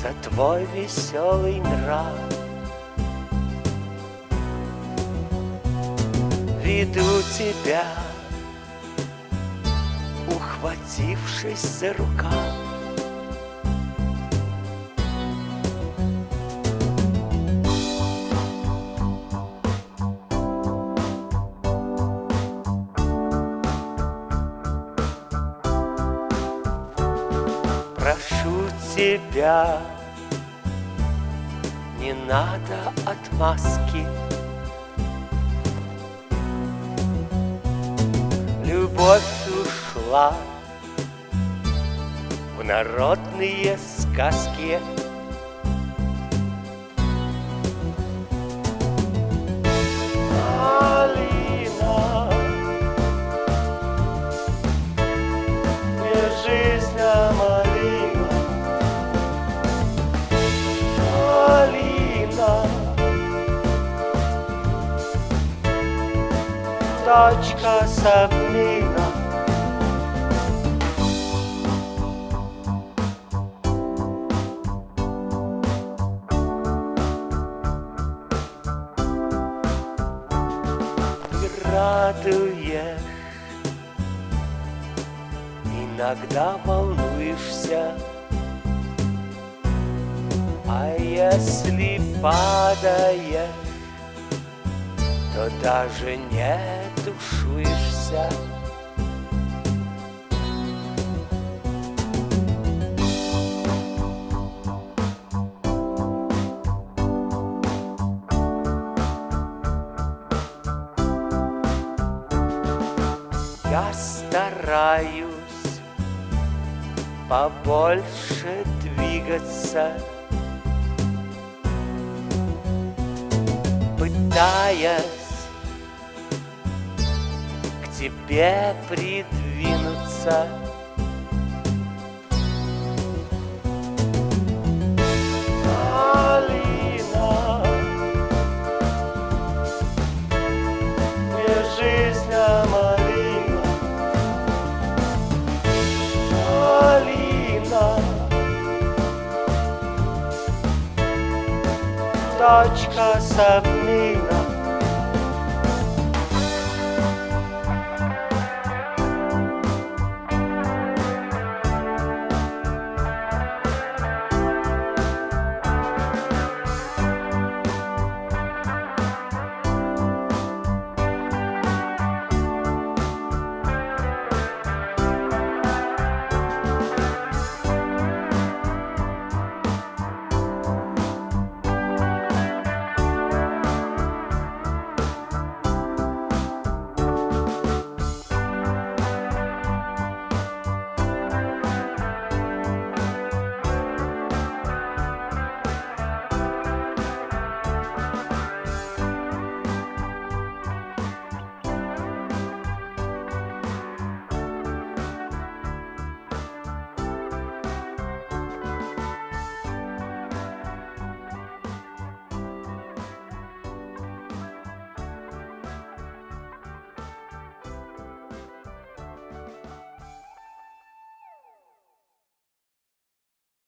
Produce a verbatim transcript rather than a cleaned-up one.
за твой веселый нрав. Веду тебя, ухватившись за рукав. Прошу тебя, не надо отмазки. Любовь ушла в народные сказки. Малина, не жизнь, а малина. Малина, точка Сабмина. Ты радуешь, иногда волнуешься, а если падаешь, то даже не тушуешься. Я стараюсь побольше двигаться, пытаясь к тебе придвинуться. Малина, не жизнь, а малина. Малина, точка Сабмина.